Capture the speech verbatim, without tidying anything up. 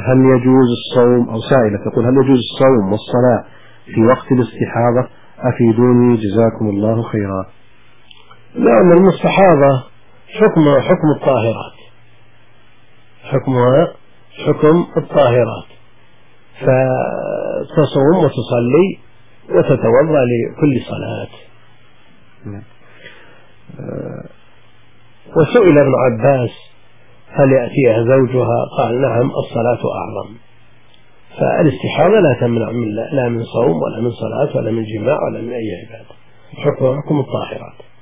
هل يجوز الصوم، أو سائلة تقول هل يجوز الصوم والصلاة في وقت الاستحاضة؟ أفيدوني جزاكم الله خيرا. نعم، المستحاضة حكم حكم الطاهرات، حكمها حكم الطاهرات، فتصوم وتصلي وتتوضأ لكل صلاة. وسئل ابن عباس هل يأتيها زوجها؟ قال نعم، الصلاة أعظم. فالاستحاضة لا تمنع من لا من صوم ولا من صلاة ولا من جماع ولا من أي عبادة، حكم حكم الطاهرات.